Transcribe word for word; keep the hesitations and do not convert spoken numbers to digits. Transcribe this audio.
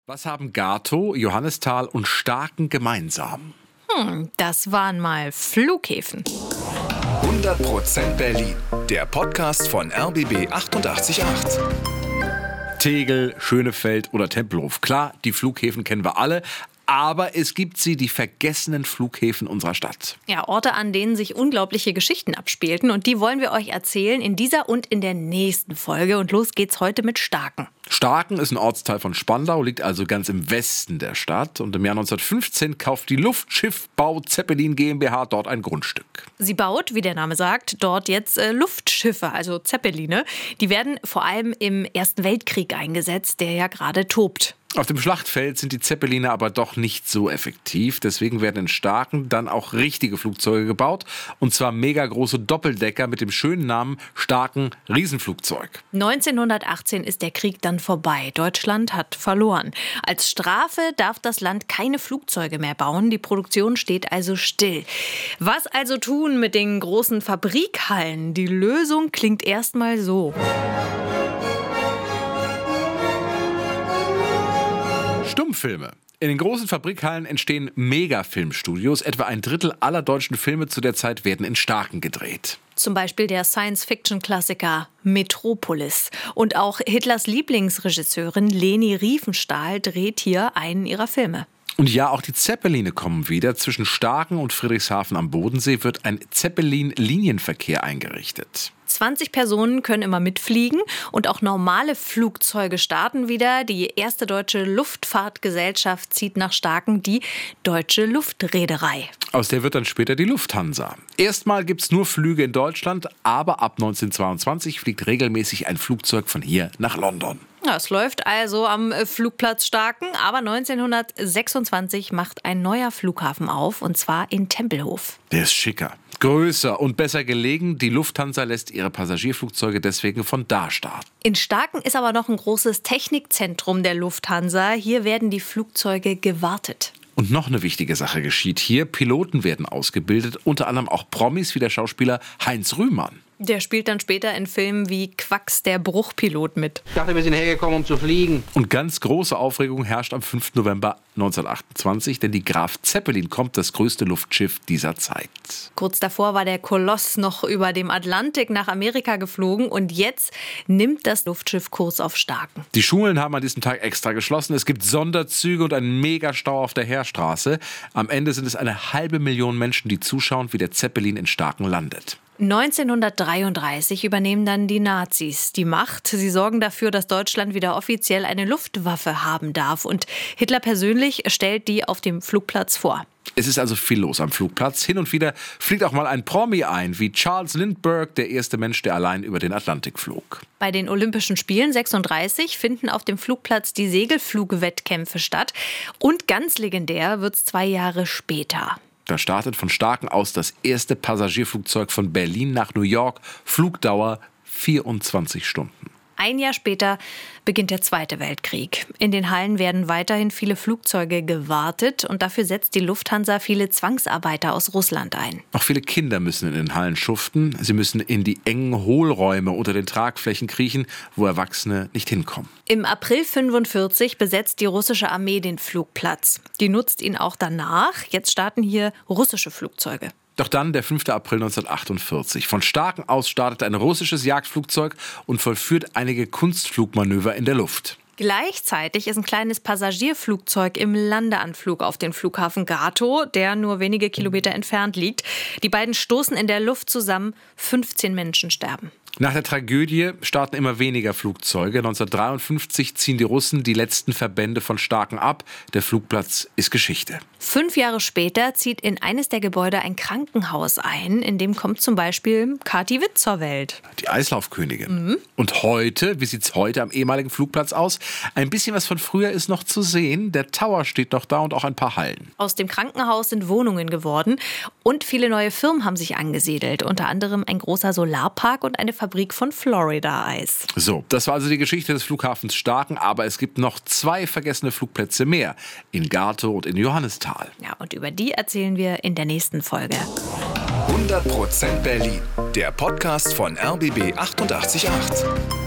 Was haben Gatow, Johannisthal und Starken gemeinsam? Hm, das waren mal Flughäfen. hundert Prozent Berlin, der Podcast von R B B achtundachtzig Komma acht. Tegel, Schönefeld oder Tempelhof. Klar, die Flughäfen kennen wir alle. Aber es gibt sie, die vergessenen Flughäfen unserer Stadt. Ja, Orte, an denen sich unglaubliche Geschichten abspielten. Und die wollen wir euch erzählen in dieser und in der nächsten Folge. Und los geht's heute mit Starken. Starken ist ein Ortsteil von Spandau, liegt also ganz im Westen der Stadt. Und im Jahr neunzehnhundertfünfzehn kauft die Luftschiffbau Zeppelin GmbH dort ein Grundstück. Sie baut, wie der Name sagt, dort jetzt äh, Luftschiffe, also Zeppeline. Die werden vor allem im Ersten Weltkrieg eingesetzt, der ja gerade tobt. Auf dem Schlachtfeld sind die Zeppeline aber doch nicht so effektiv. Deswegen werden in Starken dann auch richtige Flugzeuge gebaut. Und zwar mega große Doppeldecker mit dem schönen Namen Starken Riesenflugzeug. neunzehnhundertachtzehn ist der Krieg dann vorbei. Deutschland hat verloren. Als Strafe darf das Land keine Flugzeuge mehr bauen. Die Produktion steht also still. Was also tun mit den großen Fabrikhallen? Die Lösung klingt erstmal so. Stummfilme. In den großen Fabrikhallen entstehen Megafilmstudios. Etwa ein Drittel aller deutschen Filme zu der Zeit werden in Starken gedreht. Zum Beispiel der Science-Fiction-Klassiker Metropolis. Und auch Hitlers Lieblingsregisseurin Leni Riefenstahl dreht hier einen ihrer Filme. Und ja, auch die Zeppeline kommen wieder. Zwischen Starken und Friedrichshafen am Bodensee wird ein Zeppelin-Linienverkehr eingerichtet. zwanzig Personen können immer mitfliegen und auch normale Flugzeuge starten wieder. Die erste deutsche Luftfahrtgesellschaft zieht nach Starken, die Deutsche Luftreederei. Aus der wird dann später die Lufthansa. Erstmal gibt es nur Flüge in Deutschland, aber ab neunzehnhundertzweiundzwanzig fliegt regelmäßig ein Flugzeug von hier nach London. Ja, es läuft also am Flugplatz Starken, aber neunzehnhundertsechsundzwanzig macht ein neuer Flughafen auf, und zwar in Tempelhof. Der ist schicker, größer und besser gelegen. Die Lufthansa lässt ihre Passagierflugzeuge deswegen von da starten. In Starken ist aber noch ein großes Technikzentrum der Lufthansa. Hier werden die Flugzeuge gewartet. Und noch eine wichtige Sache geschieht hier. Piloten werden ausgebildet, unter anderem auch Promis wie der Schauspieler Heinz Rühmann. Der spielt dann später in Filmen wie Quacks, der Bruchpilot mit. Ich dachte, wir sind hergekommen, um zu fliegen. Und ganz große Aufregung herrscht am fünften November neunzehnhundertachtundzwanzig, denn die Graf Zeppelin kommt, das größte Luftschiff dieser Zeit. Kurz davor war der Koloss noch über dem Atlantik nach Amerika geflogen und jetzt nimmt das Luftschiff Kurs auf Starken. Die Schulen haben an diesem Tag extra geschlossen. Es gibt Sonderzüge und einen Megastau auf der Heerstraße. Am Ende sind es eine halbe Million Menschen, die zuschauen, wie der Zeppelin in Starken landet. neunzehnhundertdreiunddreißig übernehmen dann die Nazis die Macht. Sie sorgen dafür, dass Deutschland wieder offiziell eine Luftwaffe haben darf. Und Hitler persönlich stellt die auf dem Flugplatz vor. Es ist also viel los am Flugplatz. Hin und wieder fliegt auch mal ein Promi ein, wie Charles Lindbergh, der erste Mensch, der allein über den Atlantik flog. Bei den Olympischen Spielen sechsunddreißig finden auf dem Flugplatz die Segelflugwettkämpfe statt. Und ganz legendär wird's zwei Jahre später. Da startet von Starken aus das erste Passagierflugzeug von Berlin nach New York. Flugdauer vierundzwanzig Stunden. Ein Jahr später beginnt der Zweite Weltkrieg. In den Hallen werden weiterhin viele Flugzeuge gewartet und dafür setzt die Lufthansa viele Zwangsarbeiter aus Russland ein. Auch viele Kinder müssen in den Hallen schuften. Sie müssen in die engen Hohlräume unter den Tragflächen kriechen, wo Erwachsene nicht hinkommen. Im April fünfundvierzig besetzt die russische Armee den Flugplatz. Die nutzt ihn auch danach. Jetzt starten hier russische Flugzeuge. Doch dann der fünfte April neunzehnhundertachtundvierzig. Von Starken aus startet ein russisches Jagdflugzeug und vollführt einige Kunstflugmanöver in der Luft. Gleichzeitig ist ein kleines Passagierflugzeug im Landeanflug auf den Flughafen Gatow, der nur wenige Kilometer entfernt liegt. Die beiden stoßen in der Luft zusammen, fünfzehn Menschen sterben. Nach der Tragödie starten immer weniger Flugzeuge. neunzehnhundertdreiundfünfzig ziehen die Russen die letzten Verbände von Starken ab. Der Flugplatz ist Geschichte. Fünf Jahre später zieht in eines der Gebäude ein Krankenhaus ein. In dem kommt zum Beispiel Kathi Witt zur Welt. Die Eislaufkönigin. Mhm. Und heute, wie sieht es heute am ehemaligen Flugplatz aus? Ein bisschen was von früher ist noch zu sehen. Der Tower steht noch da und auch ein paar Hallen. Aus dem Krankenhaus sind Wohnungen geworden. Und viele neue Firmen haben sich angesiedelt. Unter anderem ein großer Solarpark und eine Fabrik von Florida Eis. So, das war also die Geschichte des Flughafens Starken. Aber es gibt noch zwei vergessene Flugplätze mehr. In Gatow und in Johannisthal. Ja, und über die erzählen wir in der nächsten Folge. hundert Prozent Berlin, der Podcast von R B B achtundachtzig Komma acht.